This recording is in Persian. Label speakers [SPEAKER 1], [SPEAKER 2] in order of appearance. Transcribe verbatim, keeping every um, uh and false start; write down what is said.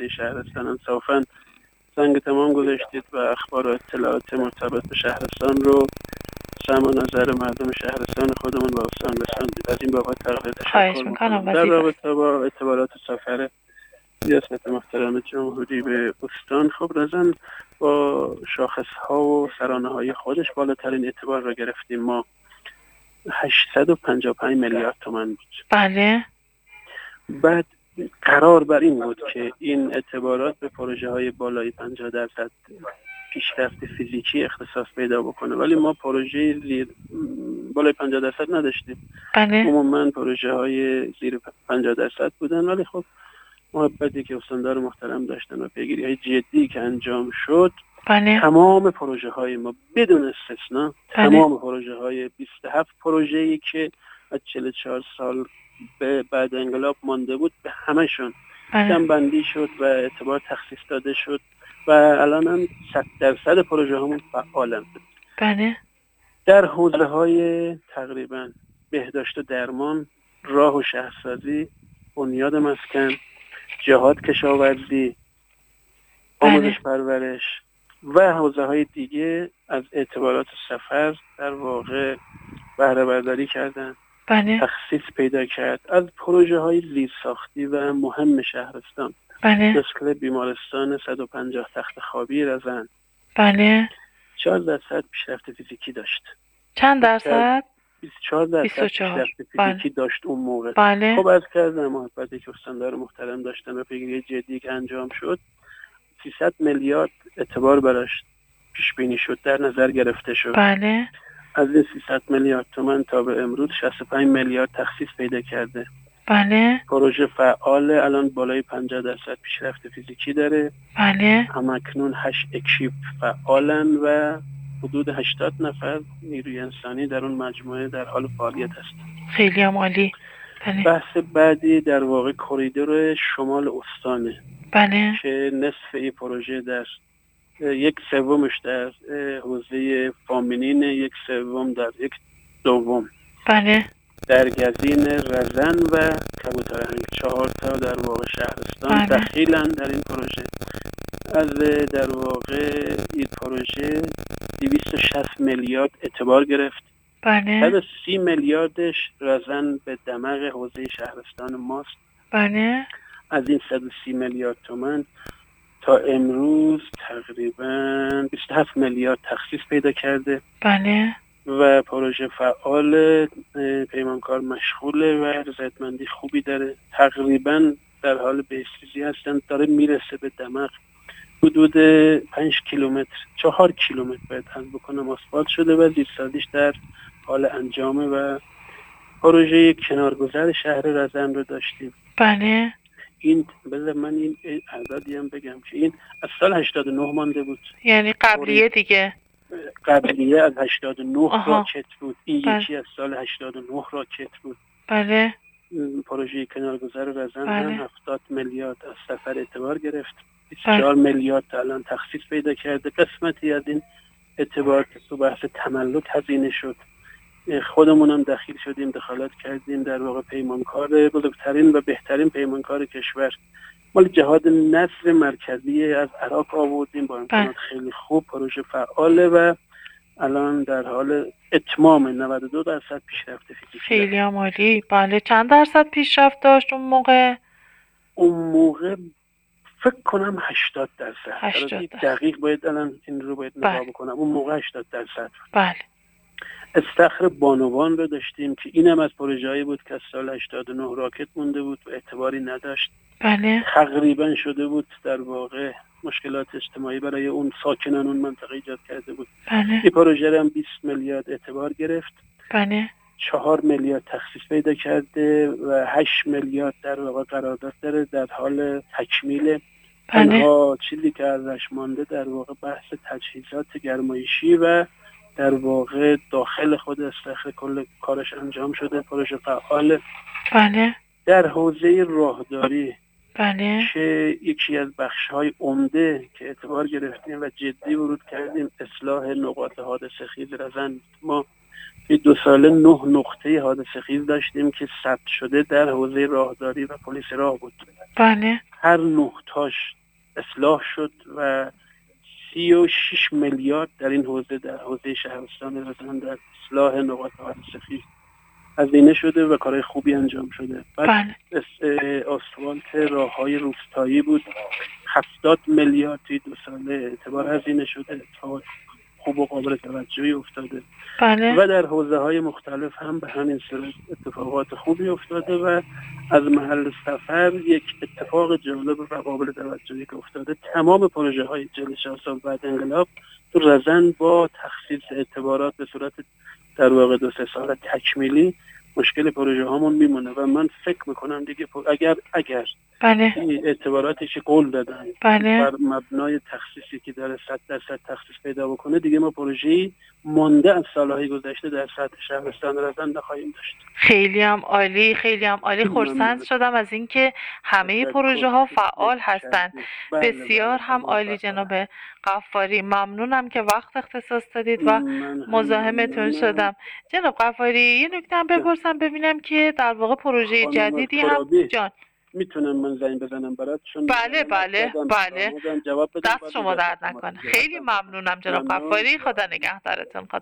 [SPEAKER 1] حوزه شهرستان انصافاً سنگ تمام گذاشتید و اخبار و اطلاعات مرتبط به شهرستان رو سمع و نظر مردم شهرستان خودمون با استان رساندید. از این بابت تقدیر تشکر میکنم. در رابطه با اعتبارات سفر ریاست محترم جمهوری به استان، خب رزن با شاخص ها و سرانه های خودش بالاترین اعتبار را گرفتیم. ما هشتصد و پنجاه و پنج میلیارد تومان بود.
[SPEAKER 2] بله.
[SPEAKER 1] بعد قرار بر این بود که این اعتبارات به پروژه های بالای پنجاه درصد پیشرفت فیزیکی اختصاص پیدا بکنه، ولی ما پروژه زیر بالای پنجاه درصد نداشتیم.
[SPEAKER 2] بله.
[SPEAKER 1] عموما پروژه های زیر پنجاه درصد بودن، ولی خب محبتی که استاندار محترم داشتن و پیگیری های جدی که انجام شد،
[SPEAKER 2] بله.
[SPEAKER 1] تمام پروژه های ما بدون استثنا،
[SPEAKER 2] بله.
[SPEAKER 1] تمام پروژه های بیست و هفت پروژه‌ای که از چهل و چهار سال به بعد انقلاب مانده بود به همشون جمع بندی شد و اعتبار تخصیص داده شد و الان هم صد درصد پروژه همون فعالن.
[SPEAKER 2] بله.
[SPEAKER 1] در حوزه های تقریبا بهداشت و درمان، راه و شهرسازی، بنیاد مسکن، جهاد کشاورزی، آموزش پرورش و حوزه های دیگه از اعتبارات سفر در واقع بهره برداری کردن.
[SPEAKER 2] بله.
[SPEAKER 1] تخصیص پیدا کرد از پروژه های زیرساختی و مهم شهرستان.
[SPEAKER 2] بله.
[SPEAKER 1] مثل بیمارستان صد و پنجاه تخت خوابی رزن.
[SPEAKER 2] بله.
[SPEAKER 1] چهار درصد پیشرفت فیزیکی داشت.
[SPEAKER 2] چند درصد؟
[SPEAKER 1] بیست و چهار درصد پیشرفت فیزیکی داشت اون موقع.
[SPEAKER 2] بله.
[SPEAKER 1] خب از کردم محبتی که استاندار محترم داشتن و پیگیری جدی که انجام شد، سیصد میلیارد اعتبار براش پیش بینی شد، در نظر گرفته شد.
[SPEAKER 2] بله.
[SPEAKER 1] از این سیصد میلیارد تومان تا به امروز شصت و پنج میلیارد تخصیص پیدا کرده.
[SPEAKER 2] بله.
[SPEAKER 1] پروژه فعال، الان بالای پنجاه درصد پیشرفت فیزیکی داره.
[SPEAKER 2] بله.
[SPEAKER 1] همکنون هشت اکیپ فعالن و حدود هشتاد نفر نیروی انسانی در اون مجموعه در حال فعالیت هستند.
[SPEAKER 2] خیلی عالی. بله.
[SPEAKER 1] بحث بعدی در واقع کریدور شمال استانه.
[SPEAKER 2] بله.
[SPEAKER 1] که نصف این پروژه در یک سومش در حوزه فامینین، یک سوم در یک دوم.
[SPEAKER 2] بله.
[SPEAKER 1] در گزین رزن و کبوترهنگ، چهار تا در واقع شهرستان
[SPEAKER 2] بله.
[SPEAKER 1] دخیلن در این پروژه. از در واقع این پروژه دویست و شصت میلیارد اعتبار گرفت.
[SPEAKER 2] بله.
[SPEAKER 1] صد و سی میلیاردش رزن به دماغ حوزه شهرستان ماست.
[SPEAKER 2] بله.
[SPEAKER 1] از این صد و سی میلیارد تومان تا امروز تقریبا بیست و هفت میلیارد تخصیص پیدا کرده.
[SPEAKER 2] بله.
[SPEAKER 1] و پروژه فعال، پیمانکار مشغوله و رضایتمندی خوبی داره. تقریبا در حال بهسازی هستن، داره میرسه به دماغ. حدود پنج کیلومتر، چهار کیلومتر باید حساب بکنم آسفالت شده و زیرسازیش در حال انجامه. و پروژه کنارگذر شهر رزن رو داشتیم.
[SPEAKER 2] بله.
[SPEAKER 1] این بذار من این اعدادی هم بگم که این از سال هشتاد و نه مانده بود،
[SPEAKER 2] یعنی قبلیه دیگه.
[SPEAKER 1] قبلیه از هشتاد و نه
[SPEAKER 2] آها.
[SPEAKER 1] راکت بود. این
[SPEAKER 2] بله.
[SPEAKER 1] یکی از سال هشتاد و نه راکت بود.
[SPEAKER 2] بله.
[SPEAKER 1] پروژه کنارگذر رزن
[SPEAKER 2] بله.
[SPEAKER 1] هم هفتاد میلیارد از سفر اعتبار گرفت. بیست و چهار بله. میلیارد تا الان تخصیص پیدا کرده. قسمتی از این اعتبار تو بحث تملک هزینه شد. خودمون هم دخیل شدیم، دخالت کردیم. در واقع پیمانکار بزرگترین و بهترین پیمانکار کشور مال جهاد نصر مرکزی از عراق آوردیم با امکانات خیلی خوب. پروژه فعاله و الان در حال اتمام. نود و دو درصد پیشرفت فیزیکی.
[SPEAKER 2] خیلی عالی. بله. چند درصد پیشرفت داشت اون موقع؟
[SPEAKER 1] اون موقع فکر کنم هشتاد درصد.
[SPEAKER 2] هشتاد درصد.
[SPEAKER 1] دقیق باید الان این رو باید نگاه بکنم. اون موقع هشتاد درصد.
[SPEAKER 2] بله.
[SPEAKER 1] استخر بانوان رو داشتیم که اینم از پروژه‌ای بود که از سال هشتاد و نه راکت مونده بود و اعتباری نداشت.
[SPEAKER 2] بله.
[SPEAKER 1] تقریبا شده بود در واقع مشکلات اجتماعی برای اون ساکنان اون منطقه ایجاد کرده بود.
[SPEAKER 2] بله.
[SPEAKER 1] این پروژه هم بیست میلیارد اعتبار گرفت.
[SPEAKER 2] بله.
[SPEAKER 1] چهار میلیارد تخصیص پیدا کرده و هشت میلیارد در واقع قرارداد داره در حال تکمیل. تنها چیزی که ازش مانده در واقع بحث تجهیزات گرمایشی و در واقع داخل خود استخر کل کارش انجام شده. پروژه فعال.
[SPEAKER 2] بله.
[SPEAKER 1] در حوزه راهداری
[SPEAKER 2] بله.
[SPEAKER 1] که یکی از بخش‌های عمده که اعتبار گرفتیم و جدی ورود کردیم، اصلاح نقاط حادثه خیز رزن. ما این دو ساله نه نقطه حادثه خیز داشتیم که ثبت شده در حوزه راهداری و پلیس راه بود.
[SPEAKER 2] بله.
[SPEAKER 1] هر نه تاش اصلاح شد و سی و شش میلیارد در این حوزه در حوزه شهرستان رزن در اصلاح نقاط حادثه خیز هزینه شده و کارهای خوبی انجام شده. بعد
[SPEAKER 2] بله.
[SPEAKER 1] آسفالت راههای روستایی بود، هفتاد میلیارد توی دو ساله اعتبار هزینه شده، اتفاقات خوب و قابل توجهی افتاده.
[SPEAKER 2] بله.
[SPEAKER 1] و در حوزه های مختلف هم به همین صورت اتفاقات خوبی افتاده و از محل سفر یک اتفاق جالب و قابل توجهی که افتاده، تمام پروژه های جل شاه صاحب بعد انقلاب تو رزن با تخصیص اعتبارات به صورت در واقع دو سه سال تکمیلی مشکل پروژه هامون میمونه و من فکر میکنم دیگه اگر اگر
[SPEAKER 2] بله.
[SPEAKER 1] اعتباراتی که قول دادن
[SPEAKER 2] بله.
[SPEAKER 1] بر مبنای تخصیصی که در صد درصد تخصیص پیدا بکنه، دیگه ما پروژه‌ای مانده از سالهای گذشته در سطح شهرستان رزن نخواهیم داشت.
[SPEAKER 2] خیلی هم عالی، خیلی هم عالی. خرسند شدم از اینکه همه پروژه ها فعال هستند.
[SPEAKER 1] بله
[SPEAKER 2] بسیار
[SPEAKER 1] بله
[SPEAKER 2] هم عالی جناب غفاری. ممنونم که وقت اختصاص دادید و مزاحمتون شدم. جناب غفاری یه نکته هم بپرسم ببینم که در واقع پروژه جدیدی هم جان
[SPEAKER 1] میتونم من زنگ بزنم براتشون؟
[SPEAKER 2] بله بله بله.
[SPEAKER 1] جواب بدم.
[SPEAKER 2] دست شما درد نکنه. خیلی ممنونم جناب غفاری. خدا نگهدارتون. خدا